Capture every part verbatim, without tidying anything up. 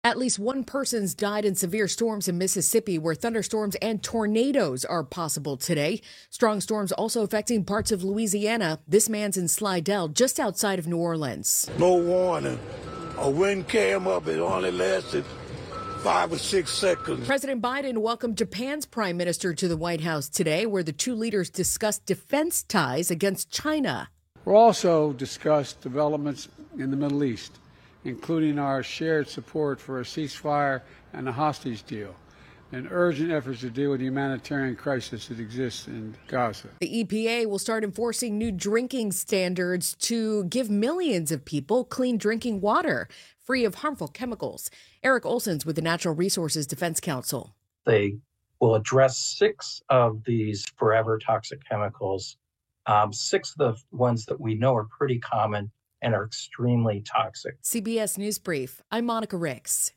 At least one person's died in severe storms in Mississippi, where thunderstorms and tornadoes are possible today. Strong storms also affecting parts of Louisiana. This man's in Slidell, just outside of New Orleans. No warning. A wind came up. It only lasted five or six seconds. President Biden welcomed Japan's prime minister to the White House today, where the two leaders discussed defense ties against China. We'll also discuss developments in the Middle East, including our shared support for a ceasefire and a hostage deal, and urgent efforts to deal with the humanitarian crisis that exists in Gaza. The E P A will start enforcing new drinking standards to give millions of people clean drinking water, free of harmful chemicals. Eric Olson's with the Natural Resources Defense Council. They will address six of these forever toxic chemicals, um, six of the ones that we know are pretty common and are extremely toxic. C B S News Brief. I'm Monica Ricks.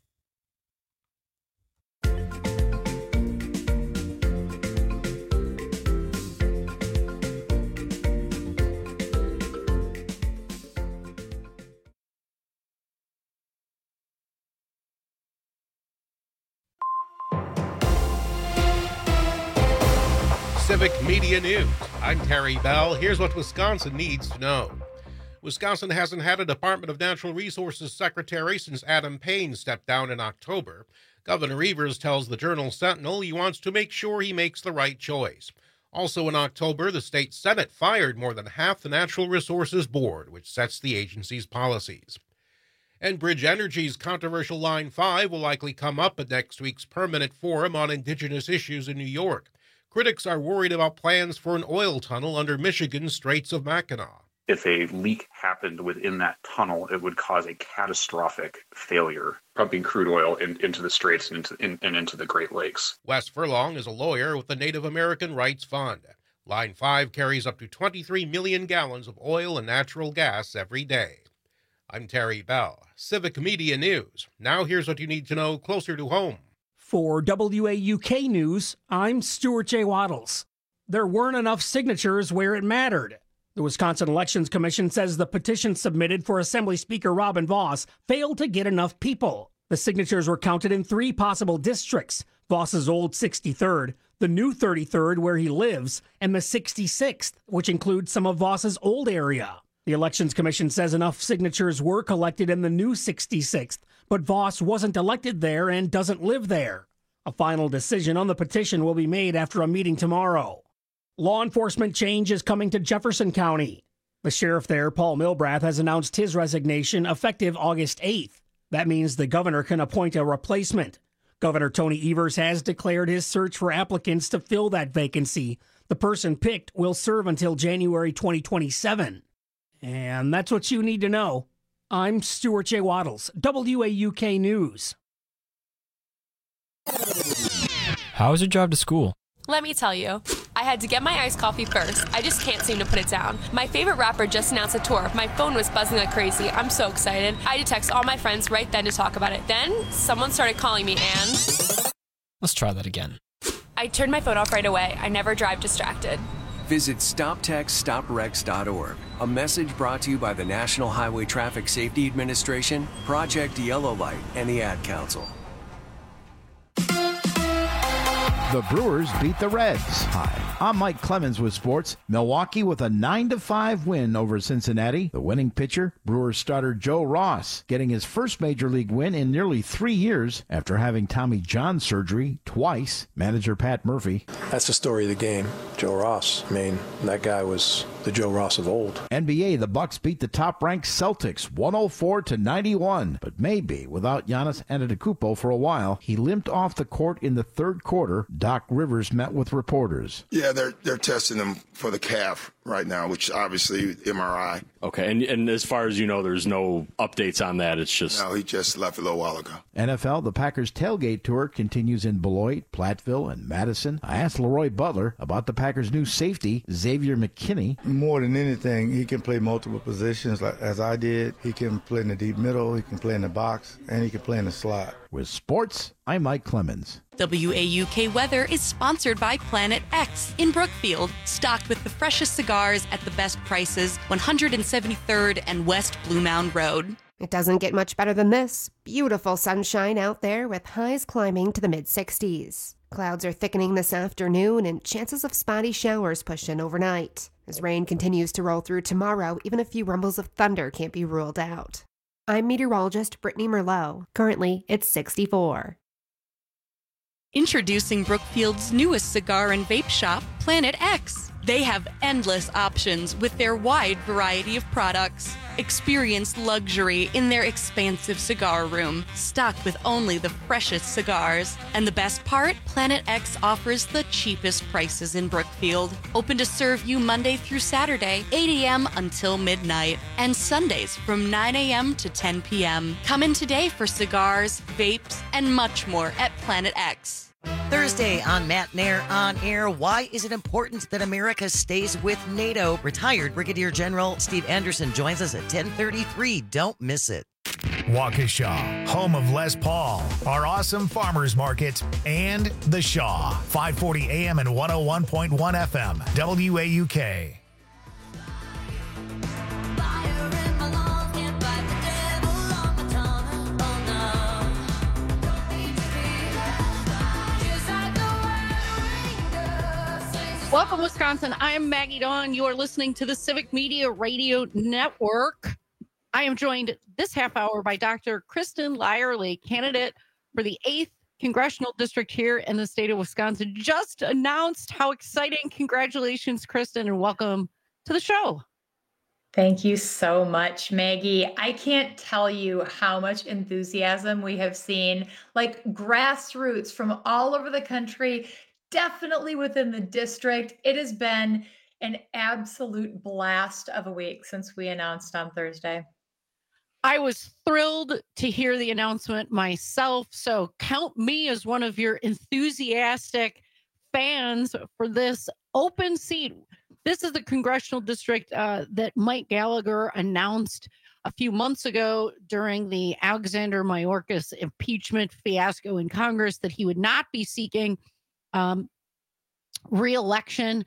Civic Media News. I'm Terry Bell. Here's what Wisconsin needs to know. Wisconsin hasn't had a Department of Natural Resources secretary since Adam Payne stepped down in October. Governor Evers tells the Journal Sentinel he wants to make sure he makes the right choice. Also in October, the state Senate fired more than half the Natural Resources Board, which sets the agency's policies. Enbridge Energy's controversial Line five will likely come up at next week's Permanent Forum on Indigenous Issues in New York. Critics are worried about plans for an oil tunnel under Michigan's Straits of Mackinac. If a leak happened within that tunnel, it would cause a catastrophic failure, pumping crude oil in, into the Straits and into, in, and into the Great Lakes. Wes Furlong is a lawyer with the Native American Rights Fund. Line five carries up to twenty-three million gallons of oil and natural gas every day. I'm Terry Bell, Civic Media News. Now here's what you need to know closer to home. For W A U K News, I'm Stuart J. Waddles. There weren't enough signatures where it mattered. The Wisconsin Elections Commission says the petition submitted for Assembly Speaker Robin Vos failed to get enough people. The signatures were counted in three possible districts: Vos's old sixty-third, the new thirty-third where he lives, and the sixty-sixth, which includes some of Vos's old area. The Elections Commission says enough signatures were collected in the new sixty-sixth, but Vos wasn't elected there and doesn't live there. A final decision on the petition will be made after a meeting tomorrow. Law enforcement change is coming to Jefferson County. The sheriff there, Paul Milbrath, has announced his resignation effective August eighth. That means the governor can appoint a replacement. Governor Tony Evers has declared his search for applicants to fill that vacancy. The person picked will serve until January twenty twenty-seven. And that's what you need to know. I'm Stuart J. Waddles, W A U K News. How was your drive to school? Let me tell you. I had to get my iced coffee first. I just can't seem to put it down. My favorite rapper just announced a tour. My phone was buzzing like crazy. I'm so excited. I had to text all my friends right then to talk about it. Then, someone started calling me and... Let's try that again. I turned my phone off right away. I never drive distracted. Visit stop text stop wrecks dot org. A message brought to you by the National Highway Traffic Safety Administration, Project Yellow Light, and the Ad Council. The Brewers beat the Reds. Hi, I'm Mike Clemens with sports. Milwaukee with a nine to five win over Cincinnati. The winning pitcher, Brewers starter Joe Ross, getting his first major league win in nearly three years after having Tommy John surgery twice. Manager Pat Murphy. That's the story of the game. Joe Ross. I mean, that guy was the Joe Ross of old. N B A, the Bucks beat the top-ranked Celtics one oh four to ninety-one, but maybe without Giannis Antetokounmpo for a while. He limped off the court in the third quarter. Doc Rivers met with reporters. Yeah, they're they're testing him for the calf right now, which obviously M R I. Okay, and and as far as you know, there's no updates on that. It's just... No, he just left a little while ago. N F L, the Packers tailgate tour continues in Beloit, Platteville, and Madison. I asked Leroy Butler about the Packers' new safety, Xavier McKinney. More than anything, he can play multiple positions like as I did. He can play in the deep middle, he can play in the box, and he can play in the slot. With sports, I'm Mike Clemens. W A U K Weather is sponsored by Planet X in Brookfield, stocked with the freshest cigars at the best prices, one hundred seventy-third and West Blue Mound Road. It doesn't get much better than this. Beautiful sunshine out there with highs climbing to the mid sixties. Clouds are thickening this afternoon and chances of spotty showers push in overnight. As rain continues to roll through tomorrow, even a few rumbles of thunder can't be ruled out. I'm meteorologist Brittany Merlot. Currently, it's sixty-four. Introducing Brookfield's newest cigar and vape shop, Planet X. They have endless options with their wide variety of products. Experience luxury in their expansive cigar room, stocked with only the freshest cigars. And the best part? Planet X offers the cheapest prices in Brookfield. Open to serve you Monday through Saturday, eight a.m. until midnight, and Sundays from nine a.m. to ten p.m. Come in today for cigars, vapes, and much more at Planet X. Thursday on Matt Nair On Air, why is it important that America stays with NATO? Retired Brigadier General Steve Anderson joins us at ten thirty-three. Don't miss it. Waukesha, home of Les Paul, our awesome farmers market, and The Shaw, five forty A M and one oh one point one F M, W A U K. Welcome, Wisconsin. I am Maggie Dawn. You are listening to the Civic Media Radio Network. I am joined this half hour by Doctor Kristen Lyerly, candidate for the eighth Congressional District here in the state of Wisconsin. Just announced. How exciting. Congratulations, Kristen, and welcome to the show. Thank you so much, Maggie. I can't tell you how much enthusiasm we have seen, like grassroots from all over the country. Definitely within the district. It has been an absolute blast of a week since we announced on Thursday. I was thrilled to hear the announcement myself. So count me as one of your enthusiastic fans for this open seat. This is the congressional district uh, that Mike Gallagher announced a few months ago during the Alexander Mayorkas impeachment fiasco in Congress that he would not be seeking Um, re-election.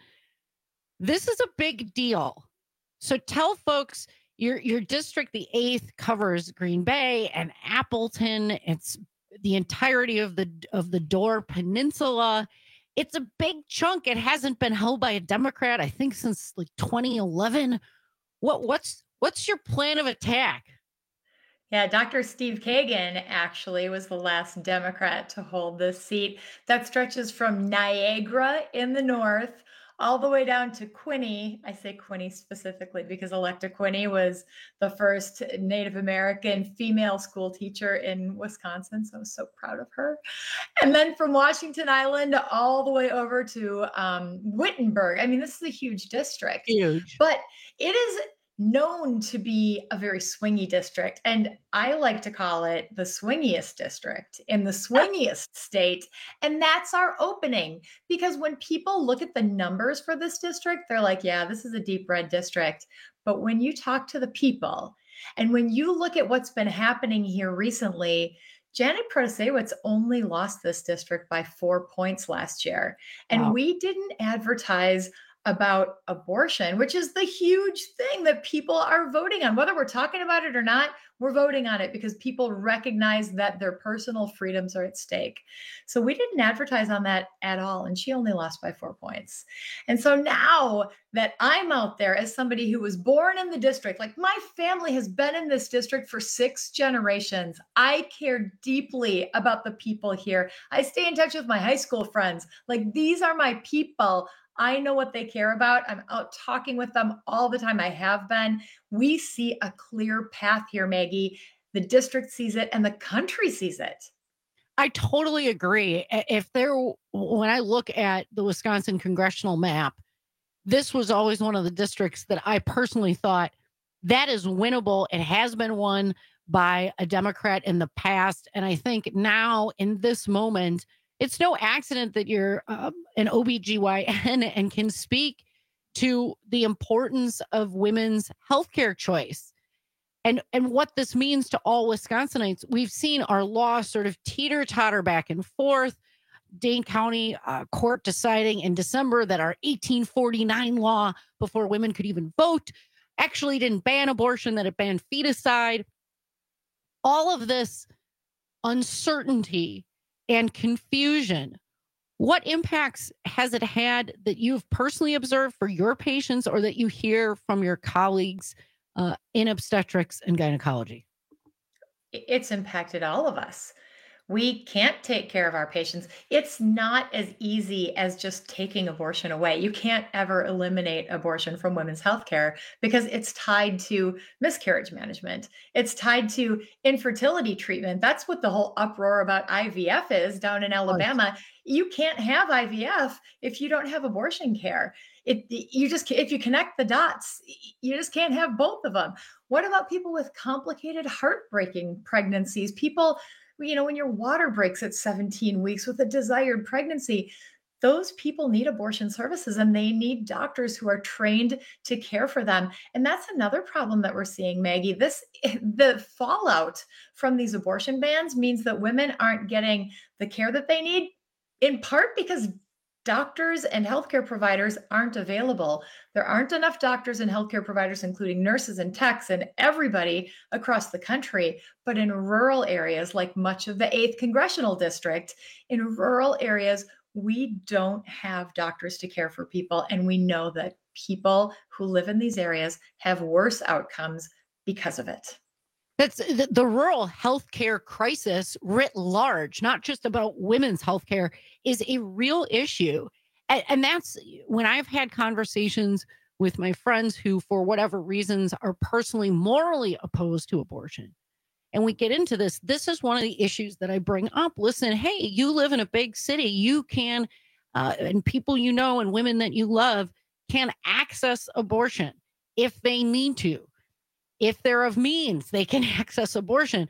This is a big deal. So tell folks your your district, the eighth, covers Green Bay and Appleton. It's the entirety of the of the Door Peninsula. It's a big chunk. It hasn't been held by a Democrat, I think, since like twenty eleven. What what's what's your plan of attack? Yeah, Doctor Steve Kagan actually was the last Democrat to hold this seat. That stretches from Niagara in the north all the way down to Quinney. I say Quinney specifically because Electa Quinney was the first Native American female school teacher in Wisconsin. So I was so proud of her. And then from Washington Island all the way over to um, Wittenberg. I mean, this is a huge district. Huge. But it is known to be a very swingy district. And I like to call it the swingiest district in the swingiest state. And that's our opening, because when people look at the numbers for this district, they're like, yeah, this is a deep red district. But when you talk to the people and when you look at what's been happening here recently, Janet Protasiewicz only lost this district by four points last year. And wow. we didn't advertise about abortion, which is the huge thing that people are voting on. Whether we're talking about it or not, we're voting on it because people recognize that their personal freedoms are at stake. So we didn't advertise on that at all. And she only lost by four points. And so now that I'm out there as somebody who was born in the district, like my family has been in this district for six generations. I care deeply about the people here. I stay in touch with my high school friends. Like, these are my people. I know what they care about. I'm out talking with them all the time. I have been. We see a clear path here, Maggie. The district sees it and the country sees it. I totally agree. If there, when I look at the Wisconsin congressional map, this was always one of the districts that I personally thought that is winnable. It has been won by a Democrat in the past. And I think now in this moment, it's no accident that you're um, an O B G Y N and can speak to the importance of women's healthcare choice and, and what this means to all Wisconsinites. We've seen our law sort of teeter-totter back and forth. Dane County uh, court deciding in December that our eighteen forty-nine law, before women could even vote, actually didn't ban abortion, that it banned feticide. all of this uncertainty and confusion, what impacts has it had that you've personally observed for your patients or that you hear from your colleagues uh, in obstetrics and gynecology? It's impacted all of us. We can't take care of our patients. It's not as easy as just taking abortion away. You can't ever eliminate abortion from women's healthcare because it's tied to miscarriage management. It's tied to infertility treatment. That's what the whole uproar about I V F is down in Alabama. Right. You can't have I V F if you don't have abortion care. It, you just, if you connect the dots, you just can't have both of them. What about people with complicated, heartbreaking pregnancies? People, you know, when your water breaks at seventeen weeks with a desired pregnancy, those people need abortion services and they need doctors who are trained to care for them. And that's another problem that we're seeing, Maggie. This, the fallout from these abortion bans means that women aren't getting the care that they need, in part because doctors and healthcare providers aren't available. There aren't enough doctors and healthcare providers, including nurses and techs and everybody across the country. But in rural areas, like much of the eighth Congressional District, in rural areas, we don't have doctors to care for people. And we know that people who live in these areas have worse outcomes because of it. That's the, the rural healthcare crisis writ large, not just about women's healthcare, is a real issue. And, and that's when I've had conversations with my friends who, for whatever reasons, are personally morally opposed to abortion. And we get into this. This is one of the issues that I bring up. Listen, hey, you live in a big city. You can, uh, and people you know and women that you love can access abortion if they need to. If they're of means, they can access abortion.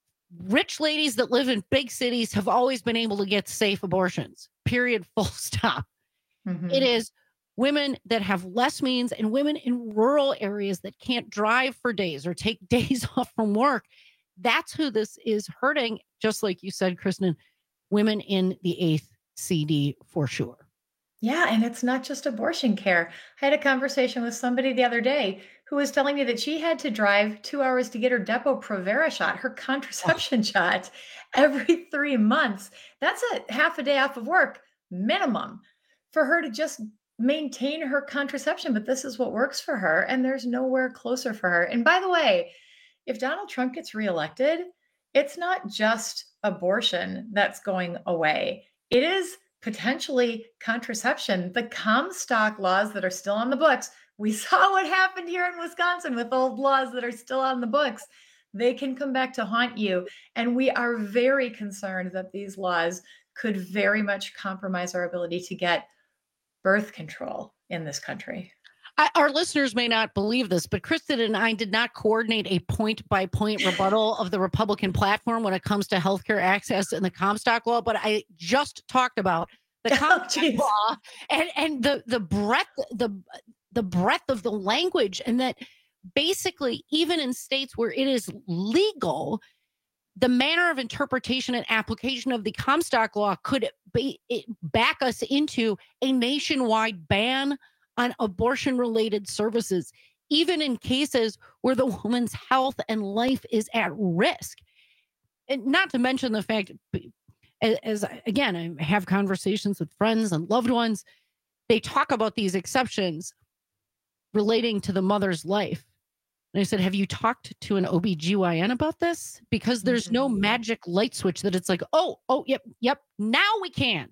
Rich ladies that live in big cities have always been able to get safe abortions, period, full stop. Mm-hmm. It is women that have less means and women in rural areas that can't drive for days or take days off from work. That's who this is hurting, just like you said, Kristen, women in the eighth C D for sure. Yeah, and it's not just abortion care. I had a conversation with somebody the other day who was telling me that she had to drive two hours to get her Depo-Provera shot, her contraception oh. shot, every three months. That's a half a day off of work minimum for her to just maintain her contraception. But this is what works for her, and there's nowhere closer for her. And by the way, if Donald Trump gets reelected, it's not just abortion that's going away. It is potentially contraception. The Comstock laws that are still on the books, we saw what happened here in Wisconsin with old laws that are still on the books. They can come back to haunt you. And we are very concerned that these laws could very much compromise our ability to get birth control in this country. I, our listeners may not believe this, but Kristen and I did not coordinate a point-by-point rebuttal of the Republican platform when it comes to healthcare access and the Comstock law. But I just talked about the Comstock oh, law and and the the breadth the the breadth of the language, and that basically even in states where it is legal, the manner of interpretation and application of the Comstock law could be, it, back us into a nationwide ban on abortion-related services, even in cases where the woman's health and life is at risk. And not to mention the fact, as, as again, I have conversations with friends and loved ones, they talk about these exceptions relating to the mother's life. And I said, have you talked to an O B G Y N about this? Because there's mm-hmm. no magic light switch that it's like, oh, oh, yep, yep, now we can.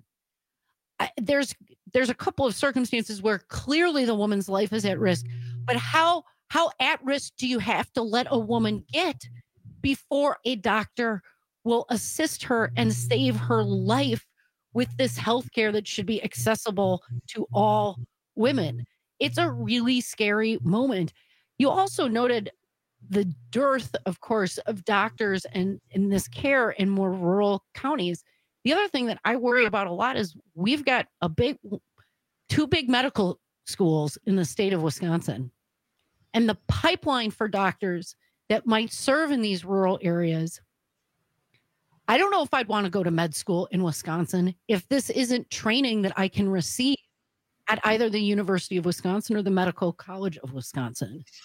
I, there's there's a couple of circumstances where clearly the woman's life is at risk, but how how at risk do you have to let a woman get before a doctor will assist her and save her life with this health care that should be accessible to all women? It's a really scary moment. You also noted the dearth, of course, of doctors and in this care in more rural counties. The other thing that I worry about a lot is we've got a big, two big medical schools in the state of Wisconsin, and the pipeline for doctors that might serve in these rural areas. I don't know if I'd want to go to med school in Wisconsin if this isn't training that I can receive at either the University of Wisconsin or the Medical College of Wisconsin.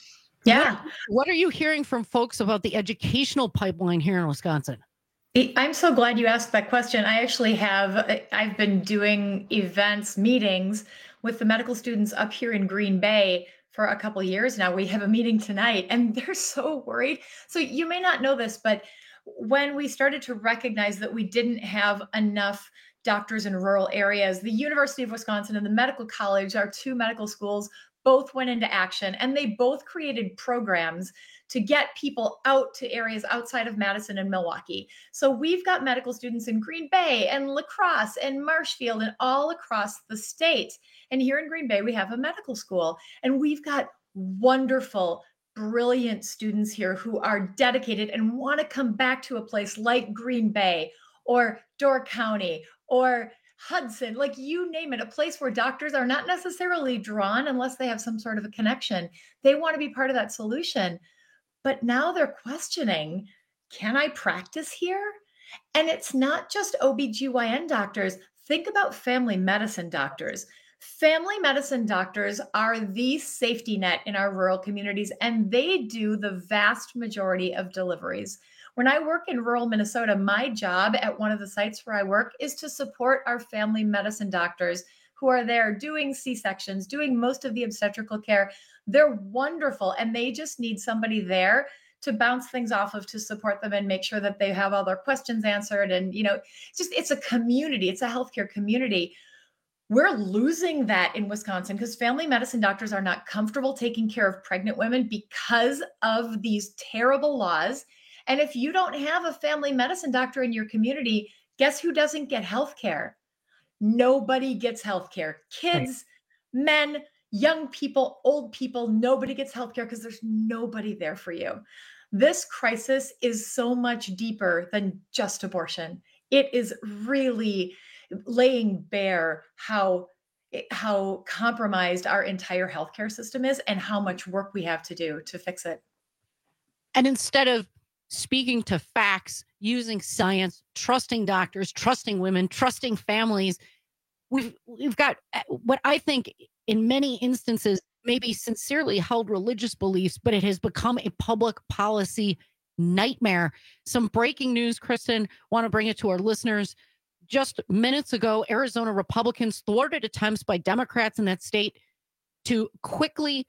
Yeah. What, what are you hearing from folks about the educational pipeline here in Wisconsin? I'm so glad you asked that question. I actually have, I've been doing events, meetings with the medical students up here in Green Bay for a couple of years now. We have a meeting tonight and they're so worried. So you may not know this, but when we started to recognize that we didn't have enough doctors in rural areas, the University of Wisconsin and the Medical College, our two medical schools, both went into action, and they both created programs to get people out to areas outside of Madison and Milwaukee. So we've got medical students in Green Bay and La Crosse and Marshfield and all across the state. And here in Green Bay, we have a medical school, and we've got wonderful, brilliant students here who are dedicated and want to come back to a place like Green Bay or Door County or Hudson, like you name it, a place where doctors are not necessarily drawn unless they have some sort of a connection. They want to be part of that solution. But now they're questioning, can I practice here? And it's not just O B G Y N doctors. Think about family medicine doctors. Family medicine doctors are the safety net in our rural communities, and they do the vast majority of deliveries. When I work in rural Minnesota, my job at one of the sites where I work is to support our family medicine doctors who are there doing C-sections, doing most of the obstetrical care. They're wonderful, and they just need somebody there to bounce things off of, to support them and make sure that they have all their questions answered. And, you know, just it's a community. It's a healthcare community. We're losing that in Wisconsin because family medicine doctors are not comfortable taking care of pregnant women because of these terrible laws. And if you don't have a family medicine doctor in your community, guess who doesn't get health care? Nobody gets health care. Kids, right. Men, young people, old people, nobody gets health care because there's nobody there for you. This crisis is so much deeper than just abortion. It is really laying bare how, how compromised our entire healthcare system is and how much work we have to do to fix it. And instead of speaking to facts, using science, trusting doctors, trusting women, trusting families, we've we've got what I think in many instances maybe sincerely held religious beliefs, but it has become a public policy nightmare. Some breaking news, Kristen, want to bring it to our listeners. Just minutes ago, Arizona Republicans thwarted attempts by Democrats in that state to quickly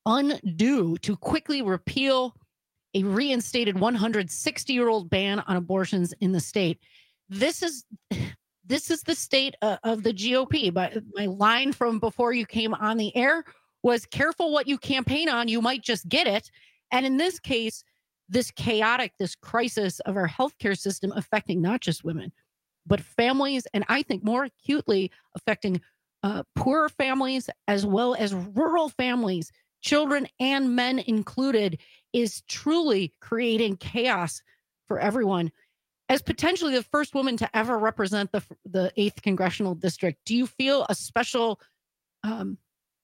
undo, to quickly repeal a reinstated one hundred sixty-year-old ban on abortions in the state. This is this is the state uh, of the G O P. But my line from before you came on the air was, careful what you campaign on, you might just get it. And in this case, this chaotic, this crisis of our healthcare system affecting not just women, but families, and I think more acutely affecting uh, poorer families as well as rural families, children and men included, is truly creating chaos for everyone. As potentially the first woman to ever represent the the eighth Congressional District, do you feel a special um,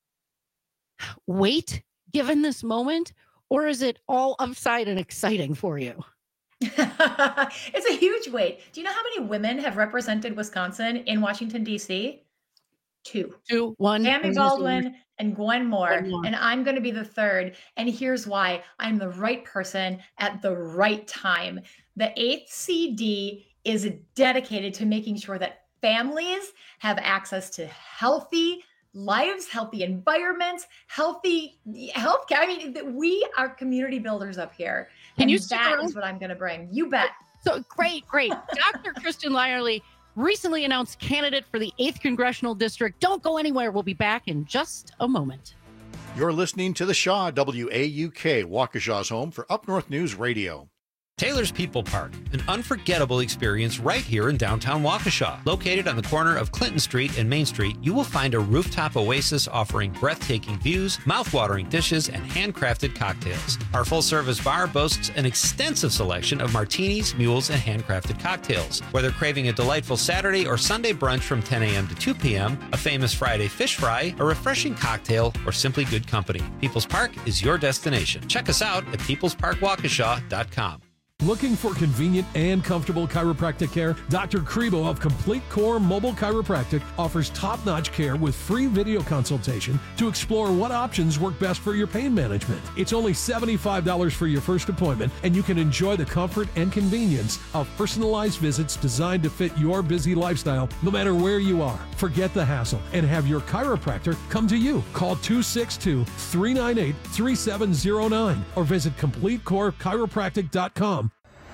weight given this moment, or is it all upside and exciting for you? It's a huge weight. Do you know how many women have represented Wisconsin in Washington, D C? Two. Two, one. Tammy Baldwin and Gwen Moore. Gwen Moore. And I'm going to be the third. And here's why. I'm the right person at the right time. The eighth C D is dedicated to making sure that families have access to healthy lives, healthy environments, healthy healthcare. I mean, we are community builders up here. Can and you stick that around? is what I'm going to bring. You bet. So great, great. Doctor Kristen Lyerly, recently announced candidate for the eighth Congressional District. Don't go anywhere. We'll be back in just a moment. You're listening to The Shaw, W A U K, Waukesha's home for Up North News Radio. Taylor's People Park, an unforgettable experience right here in downtown Waukesha. Located on the corner of Clinton Street and Main Street, you will find a rooftop oasis offering breathtaking views, mouth-watering dishes, and handcrafted cocktails. Our full-service bar boasts an extensive selection of martinis, mules, and handcrafted cocktails. Whether craving a delightful Saturday or Sunday brunch from ten a.m. to two p.m., a famous Friday fish fry, a refreshing cocktail, or simply good company, People's Park is your destination. Check us out at peoples park waukesha dot com. Looking for convenient and comfortable chiropractic care? Doctor Kribo of Complete Core Mobile Chiropractic offers top-notch care with free video consultation to explore what options work best for your pain management. It's only seventy-five dollars for your first appointment, and you can enjoy the comfort and convenience of personalized visits designed to fit your busy lifestyle no matter where you are. Forget the hassle and have your chiropractor come to you. Call two six two, three nine eight, three seven zero nine or visit complete core chiropractic dot com.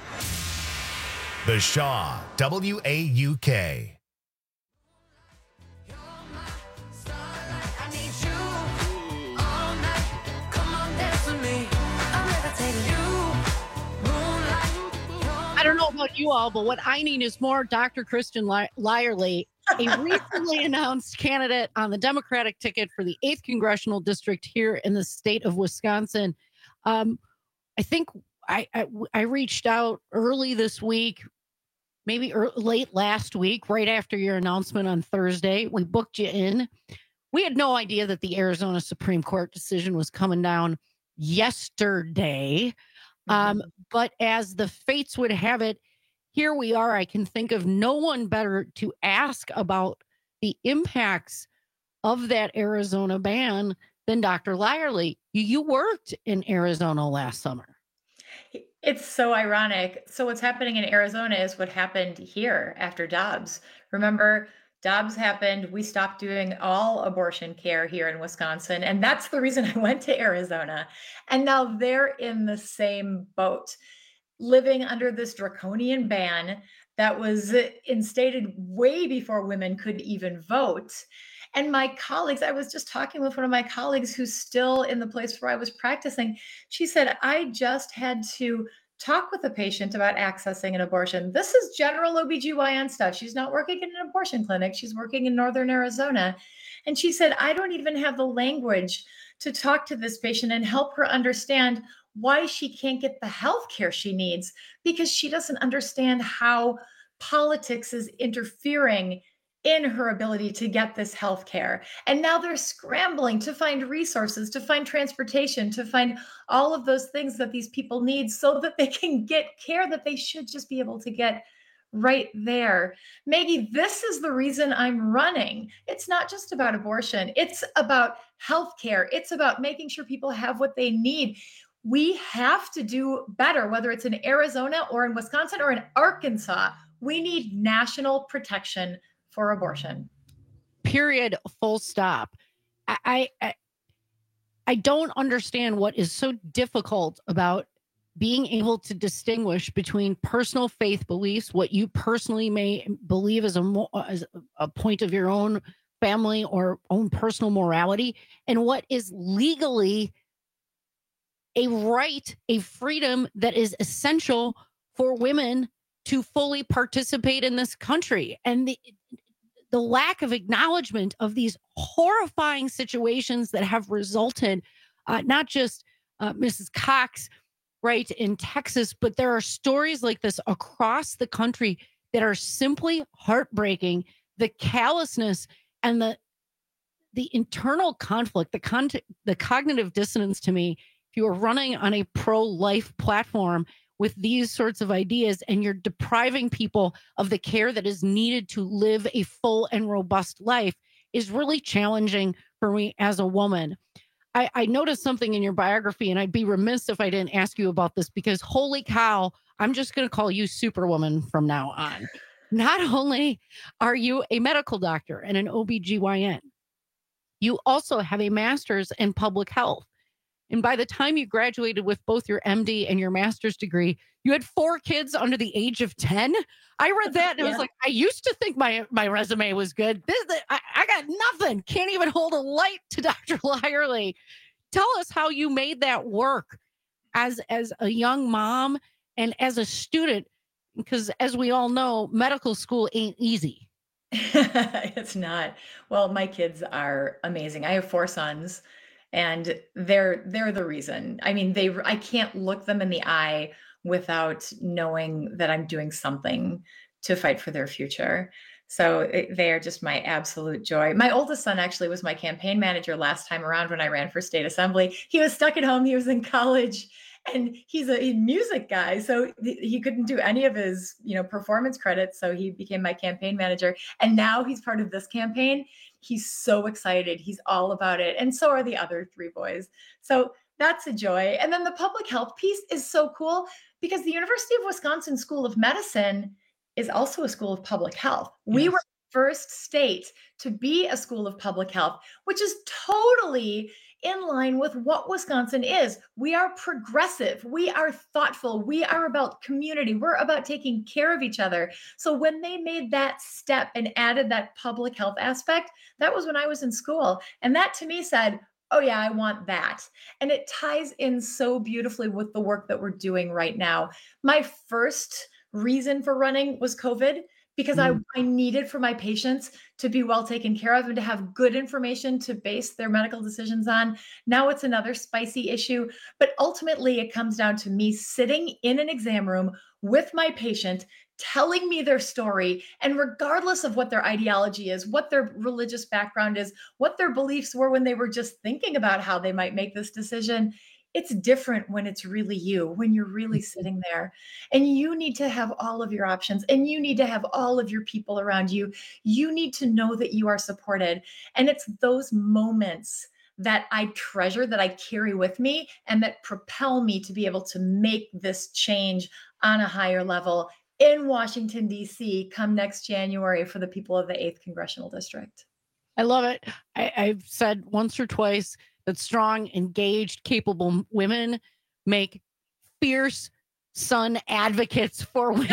The Shaw, W A U K. I don't know about you all, but what I need is more Doctor Kristen Lyerly, a recently announced candidate on the Democratic ticket for the eighth Congressional District here in the state of Wisconsin. Um, I think I, I, I reached out early this week, maybe early, late last week, right after your announcement on Thursday. We booked you in. We had no idea that the Arizona Supreme Court decision was coming down yesterday. Um, but as the fates would have it, here we are. I can think of no one better to ask about the impacts of that Arizona ban than Doctor Lyerly. You, you worked in Arizona last summer. It's so ironic. So what's happening in Arizona is what happened here after Dobbs. Remember, Dobbs happened. We stopped doing all abortion care here in Wisconsin. And that's the reason I went to Arizona. And now they're in the same boat, living under this draconian ban that was instated way before women could even vote. And my colleagues, I was just talking with one of my colleagues who's still in the place where I was practicing. She said, I just had to talk with a patient about accessing an abortion. This is general O B G Y N stuff. She's not working in an abortion clinic. She's working in Northern Arizona. And she said, I don't even have the language to talk to this patient and help her understand why she can't get the health care she needs, because she doesn't understand how politics is interfering in her ability to get this health care. And now they're scrambling to find resources, to find transportation, to find all of those things that these people need so that they can get care that they should just be able to get right there. Maggie, this is the reason I'm running. It's not just about abortion. It's about health care. It's about making sure people have what they need. We have to do better, whether it's in Arizona or in Wisconsin or in Arkansas. We need national protection for abortion. Period. Full stop. I, I I don't understand what is so difficult about being able to distinguish between personal faith beliefs, what you personally may believe as a as a point of your own family or own personal morality, and what is legally a right, a freedom that is essential for women to fully participate in this country. And the the lack of acknowledgement of these horrifying situations that have resulted, uh, not just uh, Missus Cox, right, in Texas, but there are stories like this across the country that are simply heartbreaking. The callousness and the the internal conflict, the con- the cognitive dissonance to me, if you are running on a pro-life platform with these sorts of ideas and you're depriving people of the care that is needed to live a full and robust life, is really challenging for me as a woman. I, I noticed something in your biography, and I'd be remiss if I didn't ask you about this, because holy cow, I'm just going to call you Superwoman from now on. Not only are you a medical doctor and an O B G Y N, you also have a master's in public health. And by the time you graduated with both your M D and your master's degree, you had four kids under the age of ten. I read that and yeah. I was like, I used to think my, my resume was good. This, I, I got nothing. Can't even hold a light to Doctor Lyerly. Tell us how you made that work as, as a young mom and as a student, because as we all know, medical school ain't easy. It's not. Well, my kids are amazing. I have four sons. And they're they're the reason. I mean, they I can't look them in the eye without knowing that I'm doing something to fight for their future. So it, they are just my absolute joy. My oldest son actually was my campaign manager last time around when I ran for state assembly. He was stuck at home. He was in college. and he's a, a music guy, so he couldn't do any of his, you know, performance credits. So he became my campaign manager, and now he's part of this campaign. He's so excited. He's all about it, and so are the other three boys. So that's a joy. And then the public health piece is so cool because the University of Wisconsin School of Medicine is also a school of public health. Yes. We were the first state to be a school of public health, which is totally in line with what Wisconsin is. We are progressive. We are thoughtful. We are about community. We're about taking care of each other. So when they made that step and added that public health aspect, that was when I was in school. And that to me said, oh yeah, I want that. And it ties in so beautifully with the work that we're doing right now. My first reason for running was COVID, because mm. I, I needed for my patients to be well taken care of and to have good information to base their medical decisions on. Now it's another spicy issue, but ultimately it comes down to me sitting in an exam room with my patient, telling me their story, and regardless of what their ideology is, what their religious background is, what their beliefs were when they were just thinking about how they might make this decision, it's different when it's really you, when you're really sitting there. And you need to have all of your options, and you need to have all of your people around you. You need to know that you are supported. And it's those moments that I treasure, that I carry with me, and that propel me to be able to make this change on a higher level in Washington, D C come next January for the people of the eighth Congressional District. I love it. I, I've said once or twice that strong, engaged, capable women make fierce son advocates for women.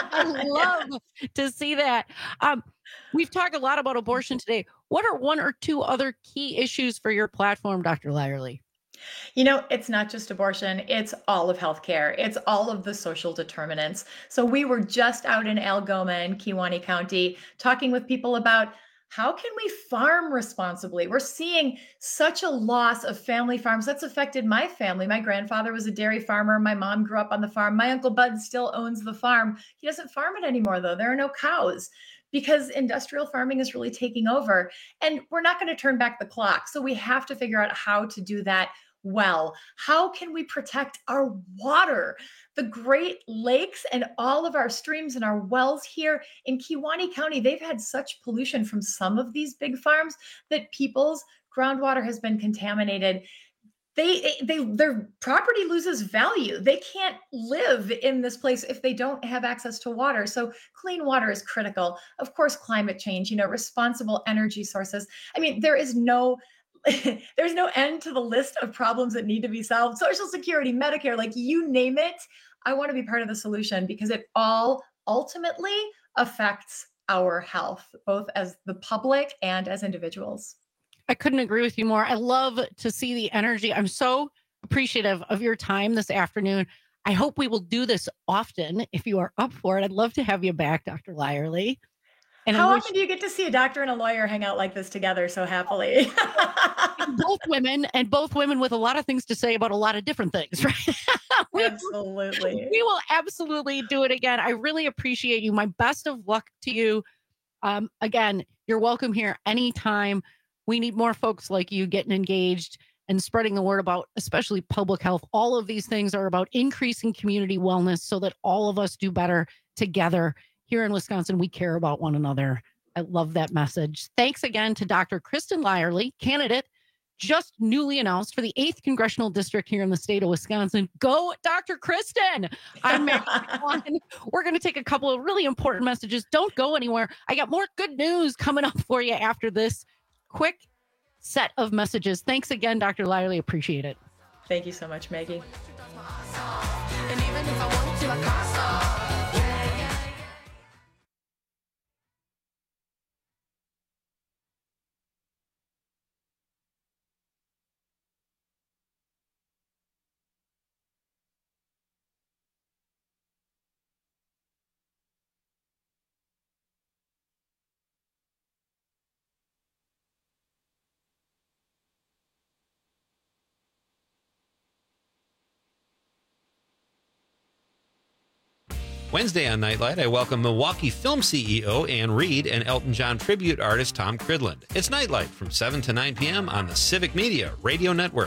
I love to see that. Um, we've talked a lot about abortion today. What are one or two other key issues for your platform, Doctor Lyerly? You know, it's not just abortion, it's all of healthcare. It's all of the social determinants. So we were just out in Algoma in Kewaunee County talking with people about how can we farm responsibly? We're seeing such a loss of family farms. That's affected my family. My grandfather was a dairy farmer. My mom grew up on the farm. My Uncle Bud still owns the farm. He doesn't farm it anymore, though. There are no cows, because industrial farming is really taking over. And we're not going to turn back the clock. So we have to figure out how to do that well. How can we protect our water? The Great Lakes and all of our streams and our wells here in Kewaunee County, they've had such pollution from some of these big farms that people's groundwater has been contaminated. They, they, their property loses value. They can't live in this place if they don't have access to water. So clean water is critical. Of course, climate change, you know, responsible energy sources. I mean, there is no there's no end to the list of problems that need to be solved. Social Security, Medicare, like you name it. I want to be part of the solution because it all ultimately affects our health, both as the public and as individuals. I couldn't agree with you more. I love to see the energy. I'm so appreciative of your time this afternoon. I hope we will do this often. If you are up for it, I'd love to have you back, Doctor Lyerly. And how wish- often do you get to see a doctor and a lawyer hang out like this together so happily? Both women, and both women with a lot of things to say about a lot of different things, right? we, absolutely. We will absolutely do it again. I really appreciate you. My best of luck to you. Um, again, you're welcome here anytime. We need more folks like you getting engaged and spreading the word about, especially public health. All of these things are about increasing community wellness so that all of us do better together. Here in Wisconsin, we care about one another. I love that message. Thanks again to Doctor Kristen Lyerly, candidate just newly announced for the eighth Congressional District here in the state of Wisconsin. Go, Doctor Kristen. I'm Maggie. We're going to take a couple of really important messages. Don't go anywhere. I got more good news coming up for you after this quick set of messages. Thanks again, Doctor Lyerly. Appreciate it. Thank you so much, Maggie. And even if I want to, I can't stop. Wednesday on Nightlight, I welcome Milwaukee film C E O Ann Reed and Elton John tribute artist Tom Cridland. It's Nightlight from seven to nine p.m. on the Civic Media Radio Network.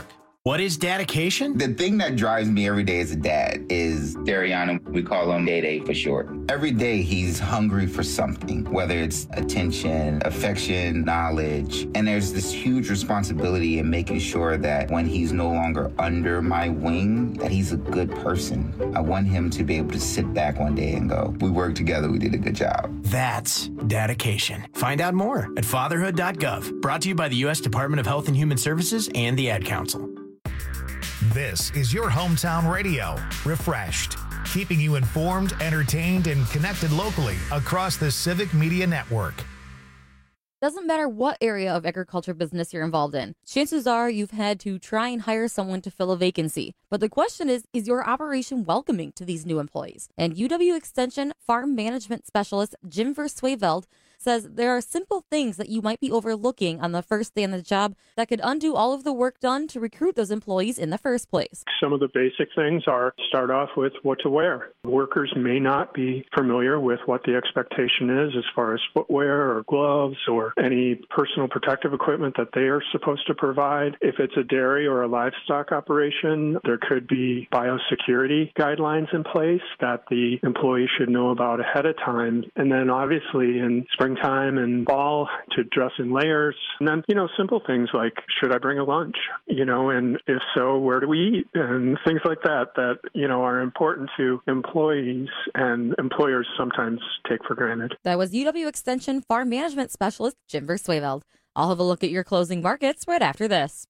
What is dedication? The thing that drives me every day as a dad is Dariana. We call him Day Day for short. Every day he's hungry for something, whether it's attention, affection, knowledge. And there's this huge responsibility in making sure that when he's no longer under my wing, that he's a good person. I want him to be able to sit back one day and go, we worked together, we did a good job. That's dedication. Find out more at fatherhood dot gov. Brought to you by the U S Department of Health and Human Services and the Ad Council. This is your hometown radio, Refreshed, keeping you informed, entertained, and connected locally across the Civic Media Network. Doesn't matter what area of agriculture business you're involved in. Chances are you've had to try and hire someone to fill a vacancy. But the question is, is your operation welcoming to these new employees? And U W Extension Farm Management Specialist Jim Versweveld says there are simple things that you might be overlooking on the first day on the job that could undo all of the work done to recruit those employees in the first place. Some of the basic things are start off with what to wear. Workers may not be familiar with what the expectation is as far as footwear or gloves or any personal protective equipment that they are supposed to provide. If it's a dairy or a livestock operation, there could be biosecurity guidelines in place that the employee should know about ahead of time. And then obviously in spring time and fall to dress in layers. And then, you know, simple things like, should I bring a lunch? You know, and if so, where do we eat? And things like that, that, you know, are important to employees and employers sometimes take for granted. That was U W Extension Farm Management Specialist Jim Versweveld. I'll have a look at your closing markets right after this.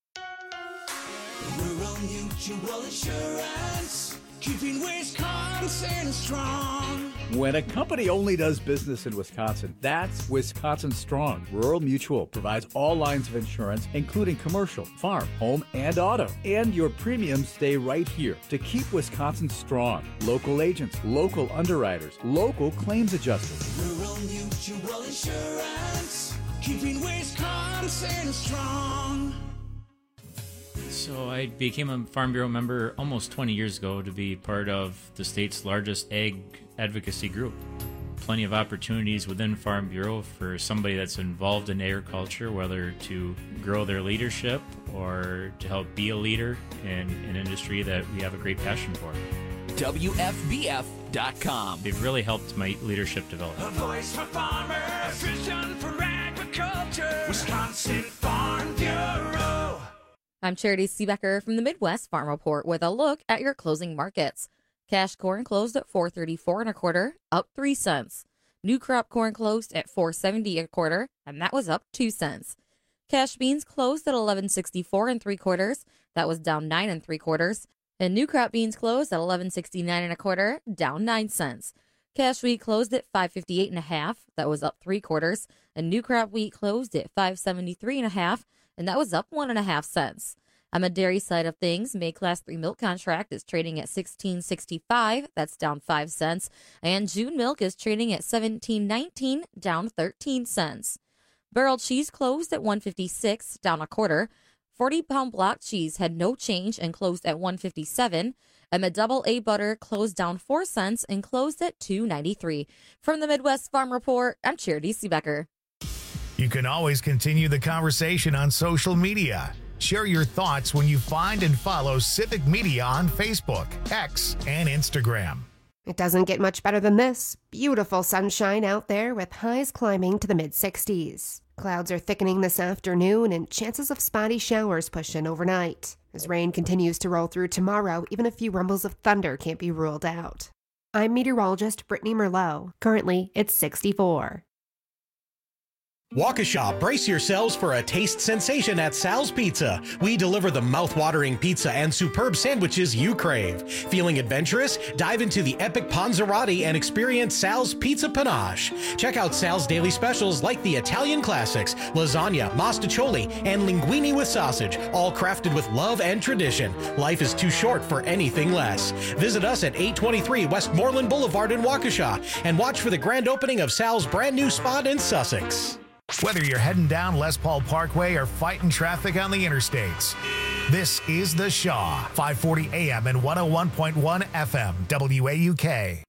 Rural Mutual Insurance, keeping Wisconsin strong. When a company only does business in Wisconsin, that's Wisconsin Strong. Rural Mutual provides all lines of insurance, including commercial, farm, home, and auto. And your premiums stay right here to keep Wisconsin strong. Local agents, local underwriters, local claims adjusters. Rural Mutual Insurance, keeping Wisconsin strong. So I became a Farm Bureau member almost twenty years ago to be part of the state's largest ag advocacy group. Plenty of opportunities within Farm Bureau for somebody that's involved in agriculture, whether to grow their leadership or to help be a leader in an industry that we have a great passion for. W F B F dot com. They've really helped my leadership A development. voice for farmers, vision for agriculture, Wisconsin Farm Bureau. I'm Charity Seebecker from the Midwest Farm Report with a look at your closing markets. Cash corn closed at four thirty-four and a quarter, up three cents. New crop corn closed at four seventy a quarter, and that was up two cents. Cash beans closed at eleven sixty-four and three quarters, that was down nine and three quarters. And new crop beans closed at eleven sixty-nine and a quarter, down nine cents. Cash wheat closed at five fifty-eight and a half, that was up three quarters. And new crop wheat closed at five seventy-three and a half, and that was up one and a half cents. On the dairy side of things, May Class three milk contract is trading at sixteen sixty-five, that's down five cents, and June milk is trading at seventeen nineteen, down thirteen cents. Barrel cheese closed at one fifty-six, down a quarter. forty pound block cheese had no change and closed at one fifty-seven, and the double A butter closed down four cents and closed at two ninety-three. From the Midwest Farm Report, I'm Charity Seebecker. You can always continue the conversation on social media. Share your thoughts when you find and follow Civic Media on Facebook, X, and Instagram. It doesn't get much better than this. Beautiful sunshine out there with highs climbing to the mid sixties. Clouds are thickening this afternoon and chances of spotty showers push in overnight. As rain continues to roll through tomorrow, even a few rumbles of thunder can't be ruled out. I'm meteorologist Brittany Merlot. Currently, it's sixty-four. Waukesha, brace yourselves for a taste sensation at Sal's Pizza. We deliver the mouth-watering pizza and superb sandwiches you crave. Feeling adventurous? Dive into the epic Panzerotti and experience Sal's Pizza Panache. Check out Sal's daily specials like the Italian classics, lasagna, mostaccioli, and linguine with sausage, all crafted with love and tradition. Life is too short for anything less. Visit us at eight twenty-three Westmoreland Boulevard in Waukesha and watch for the grand opening of Sal's brand new spot in Sussex. Whether you're heading down Les Paul Parkway or fighting traffic on the interstates, this is The Shaw, five forty A M and one oh one point one F M, W A U K.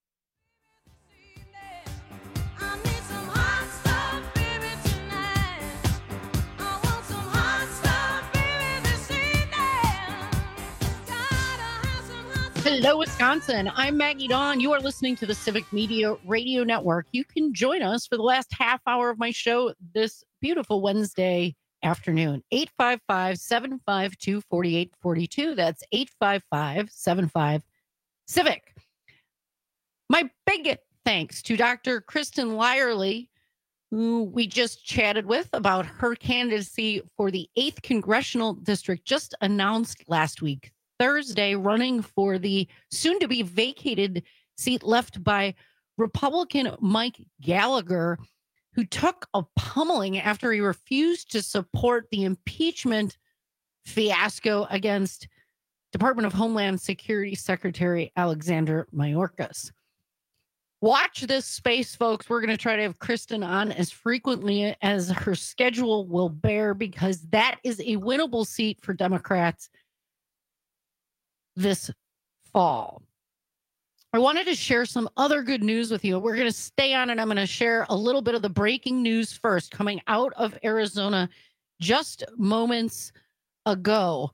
Hello, Wisconsin. I'm Maggie Dawn. You are listening to the Civic Media Radio Network. You can join us for the last half hour of my show this beautiful Wednesday afternoon. eight five five, seven five two, four eight four two. That's eight five five, seven five, Civic. My big thanks to Doctor Kristen Lyerly, who we just chatted with about her candidacy for the eighth Congressional District, just announced last week, Thursday, running for the soon-to-be vacated seat left by Republican Mike Gallagher, who took a pummeling after he refused to support the impeachment fiasco against Department of Homeland Security Secretary Alexander Mayorkas. Watch this space, folks. We're going to try to have Kristen on as frequently as her schedule will bear, because that is a winnable seat for Democrats this fall. I wanted to share some other good news with you. We're going to stay on it. I'm going to share a little bit of the breaking news first, coming out of Arizona just moments ago.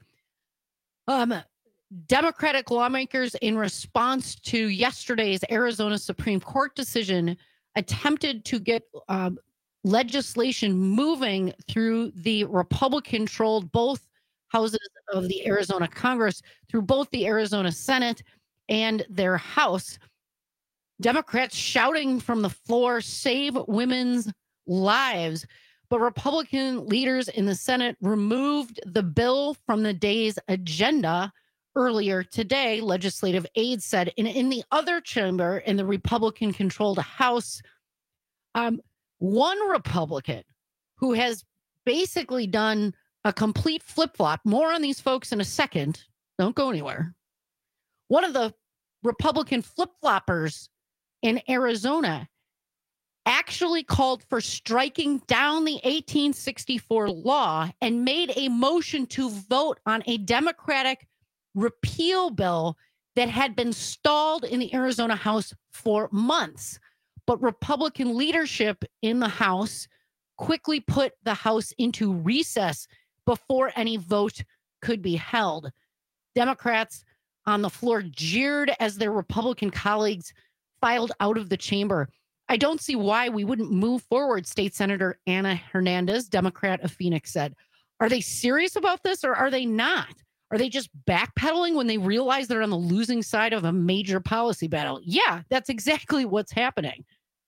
Um, Democratic lawmakers, in response to yesterday's Arizona Supreme Court decision, attempted to get um, legislation moving through the Republican-controlled both houses of the Arizona Congress, through both the Arizona Senate and their House. Democrats shouting from the floor, "Save women's lives." But Republican leaders in the Senate removed the bill from the day's agenda earlier today, legislative aides said. And in the other chamber, in the Republican-controlled House, um, one Republican who has basically done a complete flip-flop, more on these folks in a second, don't go anywhere. One of the Republican flip-floppers in Arizona actually called for striking down the eighteen sixty-four law and made a motion to vote on a Democratic repeal bill that had been stalled in the Arizona House for months. But Republican leadership in the House quickly put the House into recess before any vote could be held. Democrats on the floor jeered as their Republican colleagues filed out of the chamber. I don't see why we wouldn't move forward, State Senator Ana Hernandez, Democrat of Phoenix, said. Are they serious about this, or are they not? Are they just backpedaling when they realize they're on the losing side of a major policy battle? Yeah, that's exactly what's happening.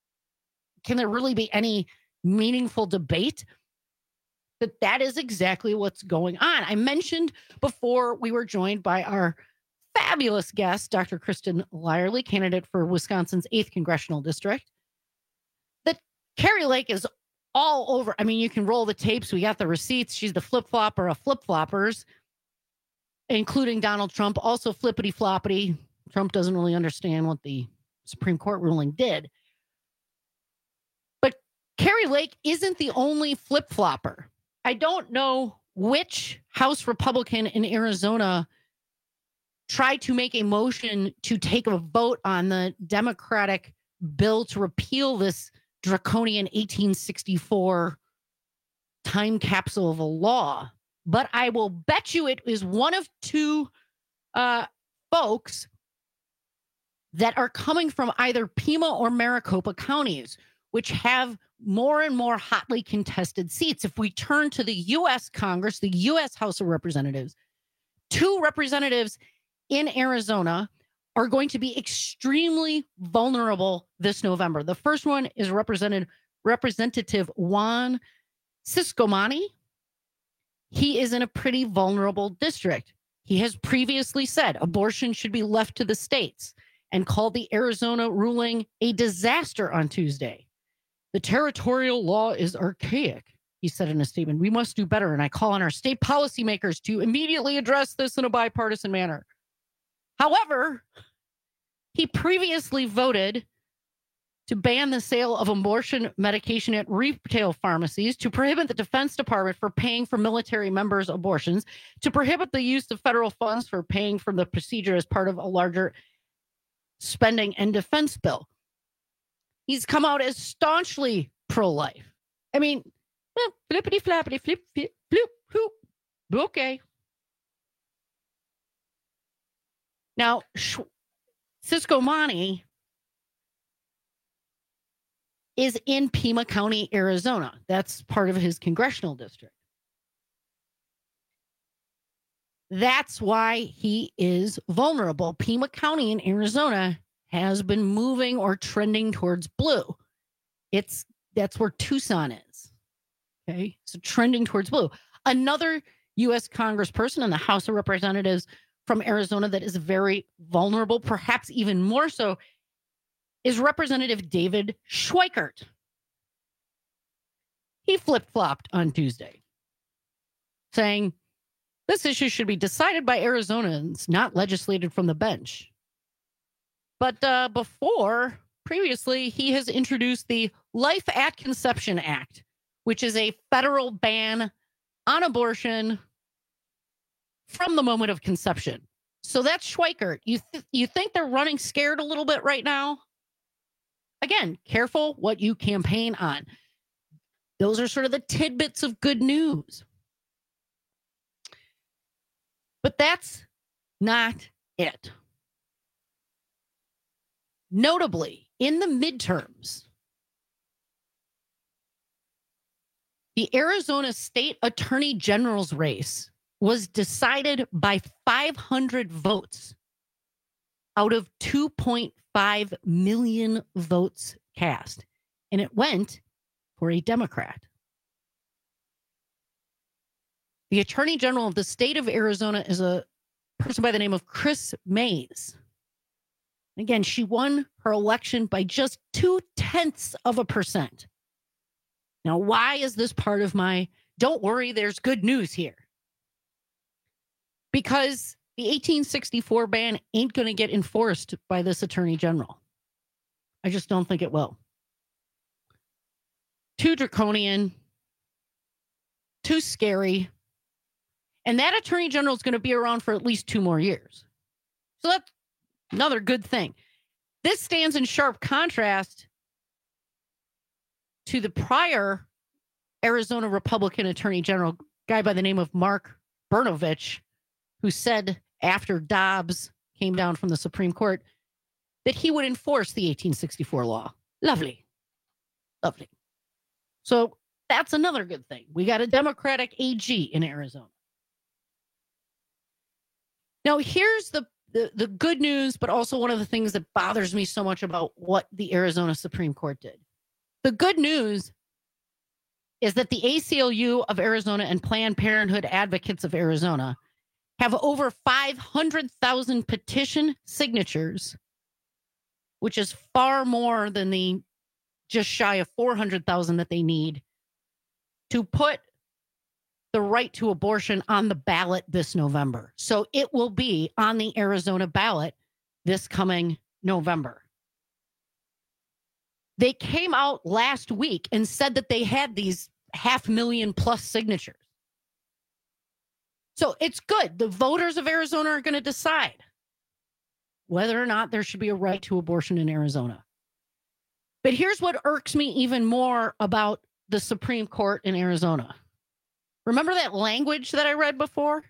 Can there really be any meaningful debate? That that is exactly what's going on. I mentioned before we were joined by our fabulous guest, Doctor Kristen Lyerly, candidate for Wisconsin's eighth Congressional District, that Kari Lake is all over. I mean, you can roll the tapes. We got the receipts. She's the flip-flopper of flip-floppers, including Donald Trump, also flippity-floppity. Trump doesn't really understand what the Supreme Court ruling did. But Kari Lake isn't the only flip-flopper. I don't know which House Republican in Arizona tried to make a motion to take a vote on the Democratic bill to repeal this draconian eighteen sixty-four time capsule of a law. But I will bet you it is one of two uh, folks that are coming from either Pima or Maricopa counties, which have more and more hotly contested seats. If we turn to the U S Congress, the U S House of Representatives, two representatives in Arizona are going to be extremely vulnerable this November. The first one is Representative, Representative Juan Ciscomani. He is in a pretty vulnerable district. He has previously said abortion should be left to the states and called the Arizona ruling a disaster on Tuesday. The territorial law is archaic, he said in a statement. We must do better, and I call on our state policymakers to immediately address this in a bipartisan manner. However, he previously voted to ban the sale of abortion medication at retail pharmacies, to prohibit the Defense Department for paying for military members' abortions, to prohibit the use of federal funds for paying for the procedure as part of a larger spending and defense bill. He's come out as staunchly pro-life. I mean, eh, flippity flappity flip flip floop hoop. Okay. Now, Sh- Cisco Monte is in Pima County, Arizona. That's part of his congressional district. That's why he is vulnerable. Pima County in Arizona has been moving or trending towards blue. It's that's where Tucson is. Okay, so trending towards blue. Another U S congressperson in the House of Representatives from Arizona that is very vulnerable, perhaps even more so, is Representative David Schweikert. He flip-flopped on Tuesday, saying this issue should be decided by Arizonans, not legislated from the bench. But uh, before, previously, he has introduced the Life at Conception Act, which is a federal ban on abortion from the moment of conception. So that's Schweikert. You, th- you think they're running scared a little bit right now? Again, careful what you campaign on. Those are sort of the tidbits of good news. But that's not it. Notably, in the midterms, the Arizona State Attorney General's race was decided by five hundred votes out of two point five million votes cast. And it went for a Democrat. The Attorney General of the state of Arizona is a person by the name of Kris Mayes. Again, she won her election by just two-tenths of a percent. Now, why is this part of my, don't worry, there's good news here? Because the eighteen sixty-four ban ain't going to get enforced by this Attorney General. I just don't think it will. Too draconian, too scary. And that Attorney General is going to be around for at least two more years. So that's another good thing. This stands in sharp contrast to the prior Arizona Republican Attorney General, guy by the name of Mark Brnovich, who said after Dobbs came down from the Supreme Court that he would enforce the eighteen sixty-four law. Lovely. Lovely. So that's another good thing. We got a Democratic A G in Arizona. Now, here's the, the, the good news, but also one of the things that bothers me so much about what the Arizona Supreme Court did. The good news is that the A C L U of Arizona and Planned Parenthood Advocates of Arizona have over five hundred thousand petition signatures, which is far more than the just shy of four hundred thousand that they need to put the right to abortion on the ballot this November. So it will be on the Arizona ballot this coming November. They came out last week and said that they had these half million plus signatures. So it's good. The voters of Arizona are going to decide whether or not there should be a right to abortion in Arizona. But here's what irks me even more about the Supreme Court in Arizona. Remember that language that I read before?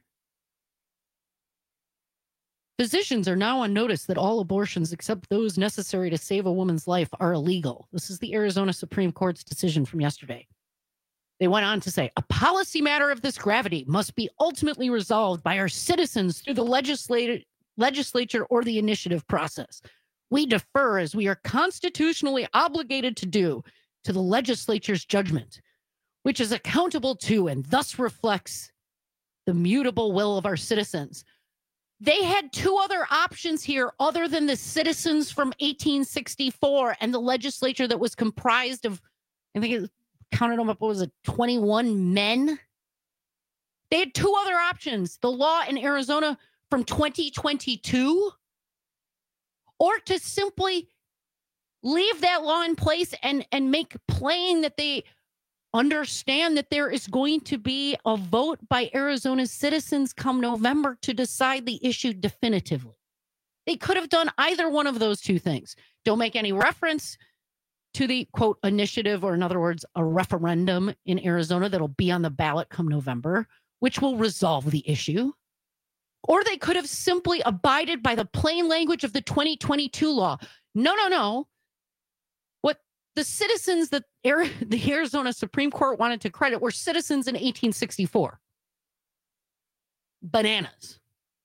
Physicians are now on notice that all abortions except those necessary to save a woman's life are illegal. This is the Arizona Supreme Court's decision from yesterday. They went on to say, a policy matter of this gravity must be ultimately resolved by our citizens through the legislature, legislature or the initiative process. We defer, as we are constitutionally obligated to do, to the legislature's judgment, which is accountable to and thus reflects the mutable will of our citizens. They had two other options here other than the citizens from eighteen sixty-four and the legislature that was comprised of, I think it counted them up, what was it, twenty-one men? They had two other options. The law in Arizona from twenty twenty-two, or to simply leave that law in place and, and make plain that they understand that there is going to be a vote by Arizona's citizens come November to decide the issue definitively. They could have done either one of those two things. Don't make any reference to the, quote, initiative, or in other words, a referendum in Arizona that'll be on the ballot come November, which will resolve the issue. Or they could have simply abided by the plain language of the twenty twenty-two law. No, no, no. What the citizens that Air, the Arizona Supreme Court wanted to credit were citizens in eighteen sixty-four. Bananas.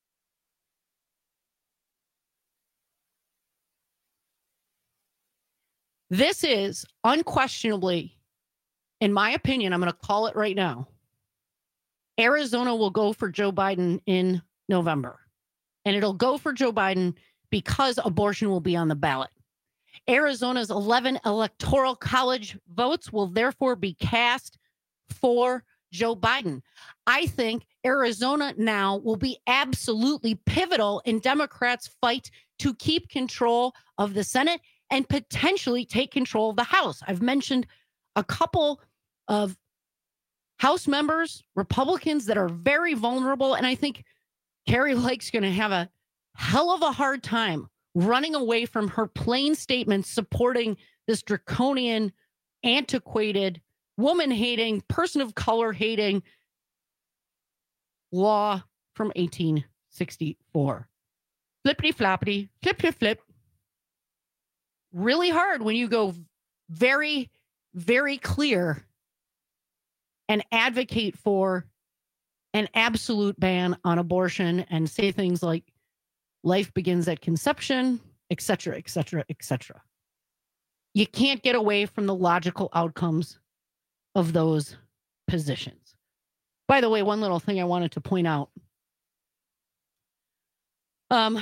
This is unquestionably, in my opinion, I'm going to call it right now, Arizona will go for Joe Biden in November. And it'll go for Joe Biden because abortion will be on the ballot. Arizona's eleven electoral college votes will therefore be cast for Joe Biden. I think Arizona now will be absolutely pivotal in Democrats' fight to keep control of the Senate and potentially take control of the House. I've mentioned a couple of House members, Republicans, that are very vulnerable. And I think Kari Lake's going to have a hell of a hard time running away from her plain statements supporting this draconian, antiquated, woman-hating, person of color-hating law from eighteen sixty-four. Flippity-floppity, flip-flip-flip. Really hard when you go very, very clear and advocate for an absolute ban on abortion and say things like life begins at conception, et cetera, et cetera, et cetera. You can't get away from the logical outcomes of those positions. By the way, one little thing I wanted to point out. Um,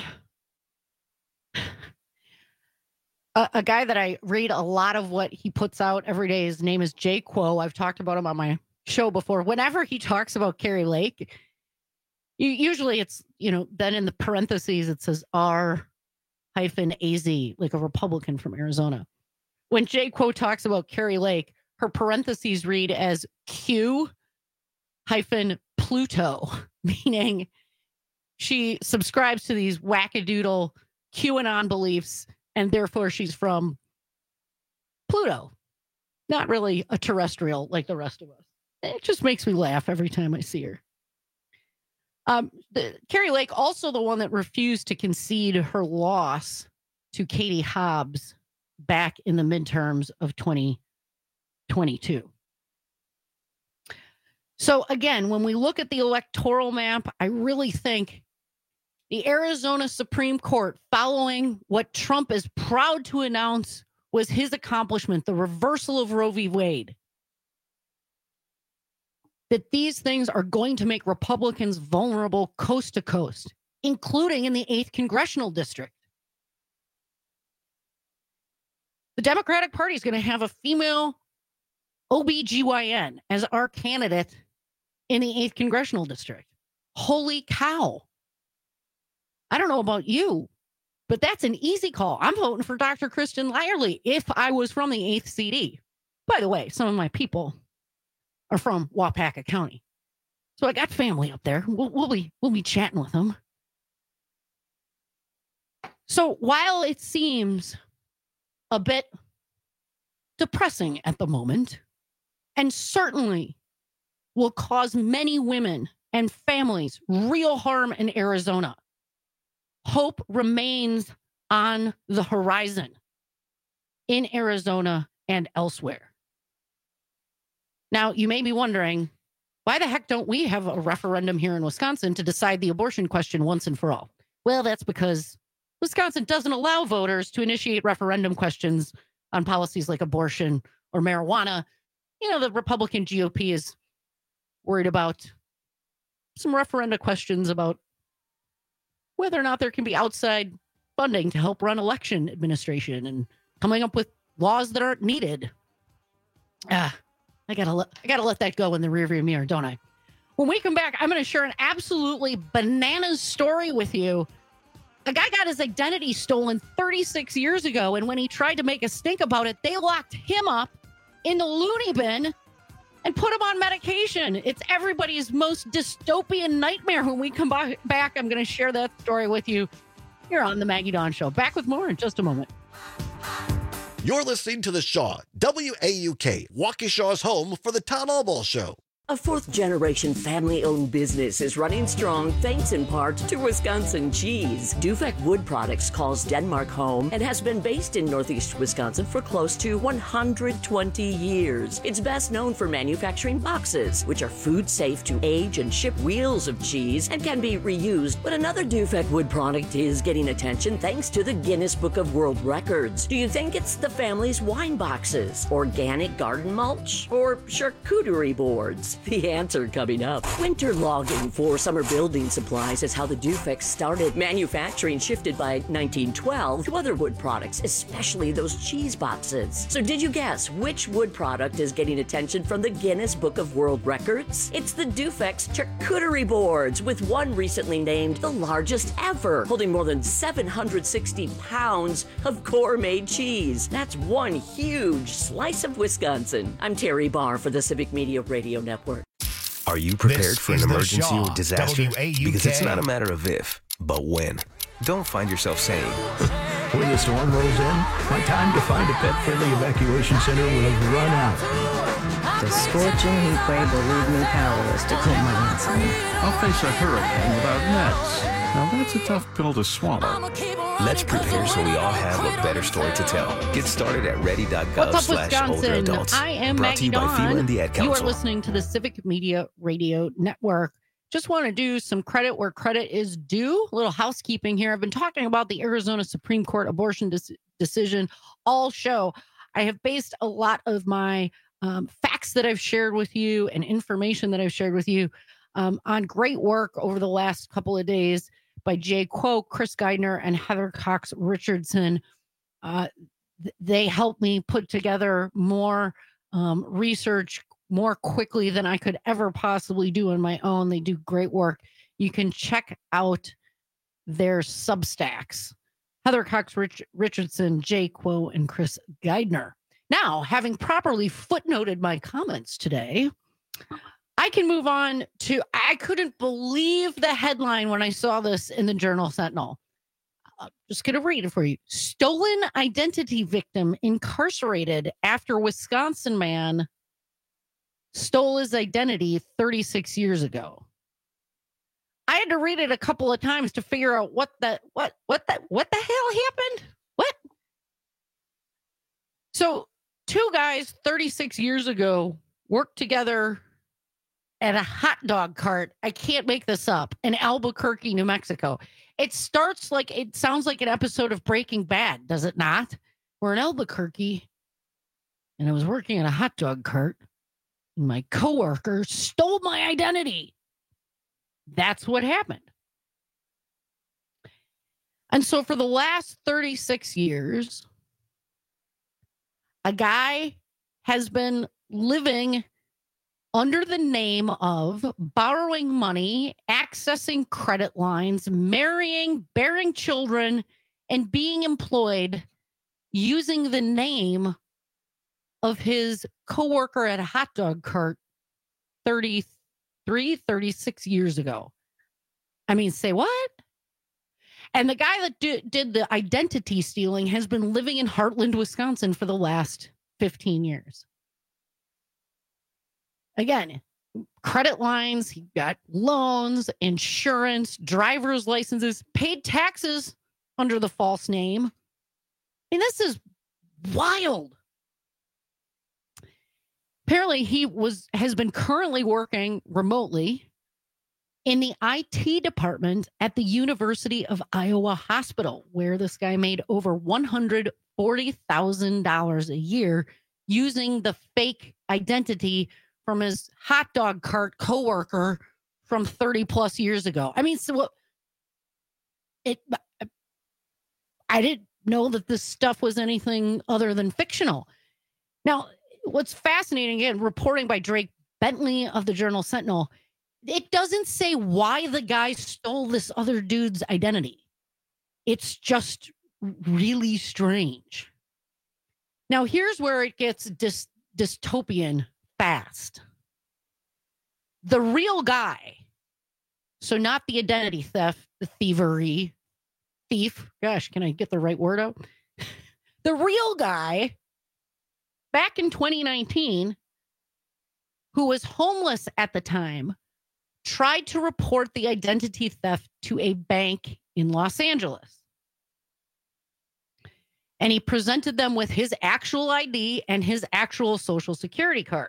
a, a guy that I read a lot of what he puts out every day, his name is Jay Quo. I've talked about him on my show before. Whenever he talks about Kari Lake, you, usually it's, you know, then in the parentheses, it says R hyphen A Z, like a Republican from Arizona. When Jay Quo talks about Kari Lake, her parentheses read as Q hyphen Pluto, meaning she subscribes to these wackadoodle QAnon beliefs, and therefore she's from Pluto. Not really a terrestrial like the rest of us. It just makes me laugh every time I see her. Um, the, Kari Lake, also the one that refused to concede her loss to Katie Hobbs back in the midterms of twenty twenty-two. So again, when we look at the electoral map, I really think the Arizona Supreme Court, following what Trump is proud to announce was his accomplishment, the reversal of Roe v. Wade, that these things are going to make Republicans vulnerable coast to coast, including in the eighth Congressional District. The Democratic Party is going to have a female O B G Y N as our candidate in the eighth Congressional District. Holy cow. I don't know about you, but that's an easy call. I'm voting for Doctor Kristen Lyerly if I was from the eighth C D. By the way, some of my people are from Waupaca County. So I got family up there. We'll, we'll be we'll be chatting with them. So while it seems a bit depressing at the moment, and certainly will cause many women and families real harm in Arizona, hope remains on the horizon in Arizona and elsewhere. Now, you may be wondering, why the heck don't we have a referendum here in Wisconsin to decide the abortion question once and for all? Well, that's because Wisconsin doesn't allow voters to initiate referendum questions on policies like abortion or marijuana. You know, the Republican G O P is worried about some referenda questions about whether or not there can be outside funding to help run election administration and coming up with laws that aren't needed. Ah, I gotta let, I gotta let that go in the rearview mirror, don't I? When we come back, I'm going to share an absolutely bananas story with you. A guy got his identity stolen thirty-six years ago, and when he tried to make a stink about it, they locked him up in the loony bin and put him on medication. It's everybody's most dystopian nightmare. When we come back, I'm going to share that story with you here on the Maggie Dawn Show. Back with more in just a moment. You're listening to The Shaw, W A U K, Waukesha's home for the Town Hall Ball Show. A fourth-generation family-owned business is running strong thanks in part to Wisconsin cheese. Dufek Wood Products calls Denmark home and has been based in Northeast Wisconsin for close to one hundred twenty years. It's best known for manufacturing boxes, which are food safe to age and ship wheels of cheese and can be reused. But another Dufek Wood product is getting attention thanks to the Guinness Book of World Records. Do you think it's the family's wine boxes, organic garden mulch, or charcuterie boards? The answer coming up. Winter logging for summer building supplies is how the Dufek started. Manufacturing shifted by nineteen twelve to other wood products, especially those cheese boxes. So did you guess which wood product is getting attention from the Guinness Book of World Records? It's the Dufek's charcuterie boards, with one recently named the largest ever, holding more than seven hundred sixty pounds of core-made cheese. That's one huge slice of Wisconsin. I'm Terry Barr for the Civic Media Radio Network. Are you prepared This for an is the emergency Shaw, or disaster? W A U K. Because it's not a matter of if, but when. Don't find yourself saying, When the storm rolls in, my time to find a pet-friendly evacuation center will have run out. The scorching heat wave will leave me powerless to cool my inside. I'll face a hurricane without nets. Now that's a tough pill to swallow. let's prepare so we all have a better story to tell. Get started at ready dot gov What's up, slash older Wisconsin? adults. I am Brought to Maggie you by FEMA Dawn. and the Ad You are Council. listening to the Civic Media Radio Network. Just want to do some credit where credit is due. A little housekeeping here. I've been talking about the Arizona Supreme Court abortion des- decision all show. I have based a lot of my um, facts that I've shared with you and information that I've shared with you um, on great work over the last couple of days by Jay Quo, Chris Geidner, and Heather Cox Richardson. Uh, th- they helped me put together more um, research more quickly than I could ever possibly do on my own. They do great work. You can check out their Substacks. Heather Cox Rich- Richardson, Jay Quo, and Chris Geidner. Now, having properly footnoted my comments today, I can move on to, I couldn't believe the headline when I saw this in the Journal Sentinel. I'm just going to read it for you. Stolen identity victim incarcerated after Wisconsin man stole his identity thirty-six years ago. I had to read it a couple of times to figure out what the what what the what the hell happened? What? So, two guys thirty-six years ago worked together at a hot dog cart. I can't make this up. In Albuquerque, New Mexico. It starts like it sounds like an episode of Breaking Bad, does it not? We're in Albuquerque, and I was working at a hot dog cart. My coworker stole my identity. That's what happened. And so for the last thirty-six years, a guy has been living under the name of borrowing money, accessing credit lines, marrying, bearing children, and being employed using the name of his coworker at a hot dog cart thirty-three, thirty-six years ago. I mean, say what? And the guy that do, did the identity stealing has been living in Heartland, Wisconsin for the last fifteen years. Again, credit lines, he got loans, insurance, driver's licenses, paid taxes under the false name. I mean, this is wild. Apparently, he was has been currently working remotely in the I T department at the University of Iowa Hospital, where this guy made over one hundred forty thousand dollars a year using the fake identity from his hot dog cart coworker from thirty plus years ago. I mean, so what? It. I didn't know that this stuff was anything other than fictional. Now, what's fascinating, again, reporting by Drake Bentley of the Journal Sentinel, it doesn't say why the guy stole this other dude's identity. It's just really strange. Now, here's where it gets dys- dystopian fast. The real guy, so not the identity theft, the thievery, thief, gosh, can I get the right word out? The real guy, back in twenty nineteen, who was homeless at the time, tried to report the identity theft to a bank in Los Angeles. And he presented them with his actual I D and his actual social security card.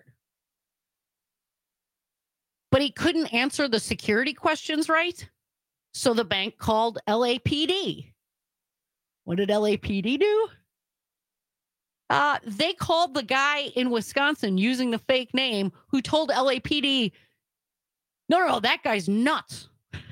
But he couldn't answer the security questions right. So the bank called L A P D. What did L A P D do? Uh, they called the guy in Wisconsin using the fake name who told L A P D, no, no, that guy's nuts.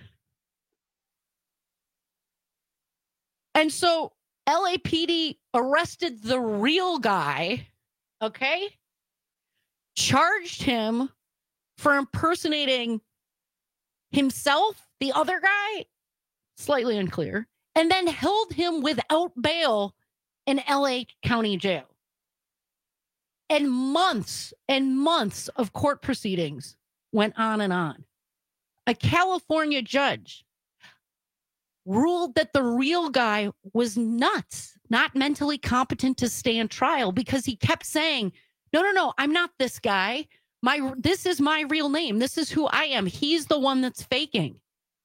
And so L A P D arrested the real guy, okay? Charged him for impersonating himself, the other guy, slightly unclear, and then held him without bail in L A County jail. And months and months of court proceedings went on and on. A California judge ruled that the real guy was nuts, not mentally competent to stand trial, because he kept saying, no, no, no, I'm not this guy. My, this is my real name. This is who I am. He's the one that's faking.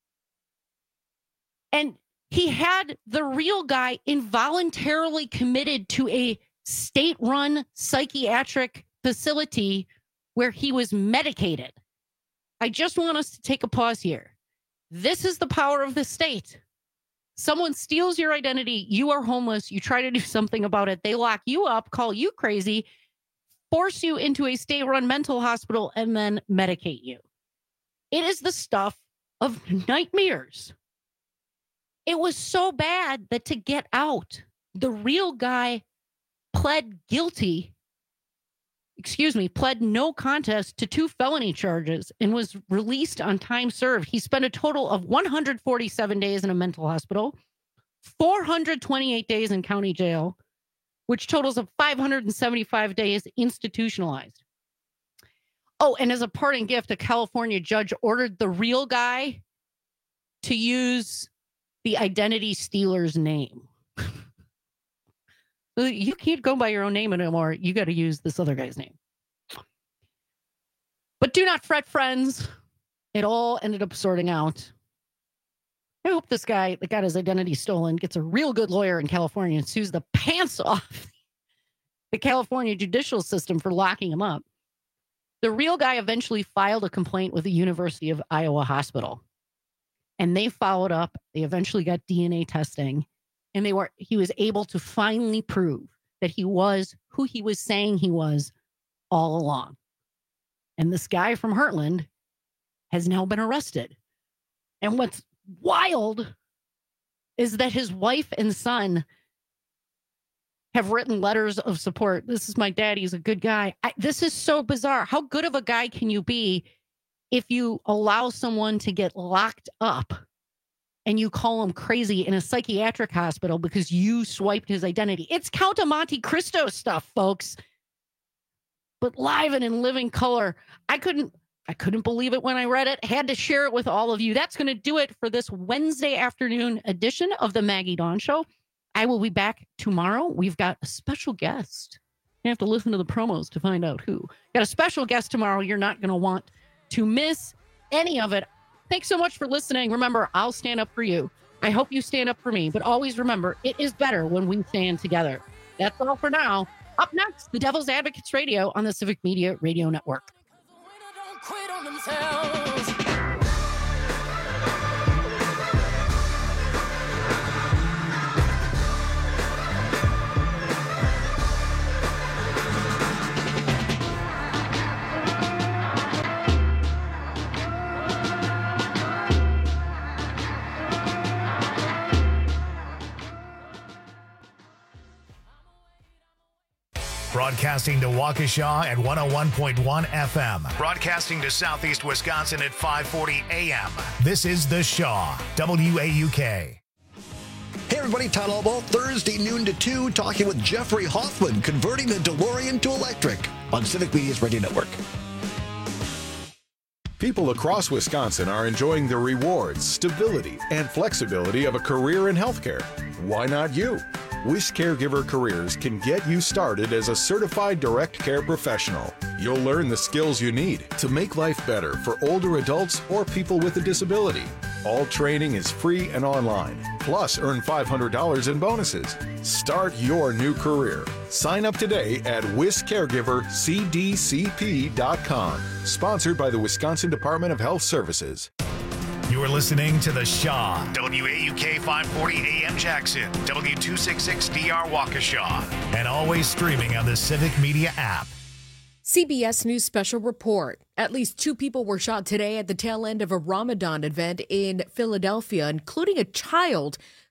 And he had the real guy involuntarily committed to a state-run psychiatric facility where he was medicated. I just want us to take a pause here. This is the power of the state. Someone steals your identity. You are homeless. You try to do something about it. They lock you up, call you crazy, force you into a state-run mental hospital, and then medicate you. It is the stuff of nightmares. It was so bad that to get out, the real guy pled guilty, excuse me, pled no contest to two felony charges and was released on time served. He spent a total of one hundred forty-seven days in a mental hospital, four hundred twenty-eight days in county jail, which totals of five hundred seventy-five days institutionalized. Oh, and as a parting gift, a California judge ordered the real guy to use the identity stealer's name. You can't go by your own name anymore. You got to use this other guy's name. But do not fret, friends. It all ended up sorting out. I hope this guy that got his identity stolen gets a real good lawyer in California and sues the pants off the California judicial system for locking him up. The real guy eventually filed a complaint with the University of Iowa Hospital. And they followed up. They eventually got D N A testing. And they were he was able to finally prove that he was who he was saying he was all along. And this guy from Heartland has now been arrested. And what's wild is that his wife and son have written letters of support. This is my dad. He's a good guy. I, this is so bizarre. How good of a guy can you be if you allow someone to get locked up and you call him crazy in a psychiatric hospital because you swiped his identity? It's Count of Monte Cristo stuff, folks. But live and in living color. I couldn't I couldn't believe it when I read it. Had to share it with all of you. That's going to do it for this Wednesday afternoon edition of the Maggie Dawn Show. I will be back tomorrow. We've got a special guest. You have to listen to the promos to find out who. Got a special guest tomorrow. You're not going to want to miss any of it. Thanks so much for listening. Remember, I'll stand up for you. I hope you stand up for me. But always remember, it is better when we stand together. That's all for now. Up next, the Devil's Advocates Radio on the Civic Media Radio Network. Quit on themselves. Broadcasting to Waukesha at one oh one point one F M. Broadcasting to Southeast Wisconsin at five forty A M. This is The Shaw, W A U K. Hey everybody, Todd Albaugh, Thursday noon to two, talking with Jeffrey Hoffman, converting the DeLorean to electric on Civic Media's Radio Network. People across Wisconsin are enjoying the rewards, stability, and flexibility of a career in healthcare. Why not you? Wish Caregiver Careers can get you started as a certified direct care professional. You'll learn the skills you need to make life better for older adults or people with a disability. All training is free and online. Plus, earn five hundred dollars in bonuses. Start your new career. Sign up today at wis caregiver c d c p dot com. Sponsored by the Wisconsin Department of Health Services. You're listening to The Shaw, W A U K five forty A M Jackson, W two sixty-six D R Waukesha, and always streaming on the Civic Media app. C B S News Special Report. At least two people were shot today at the tail end of a Ramadan event in Philadelphia, including a child.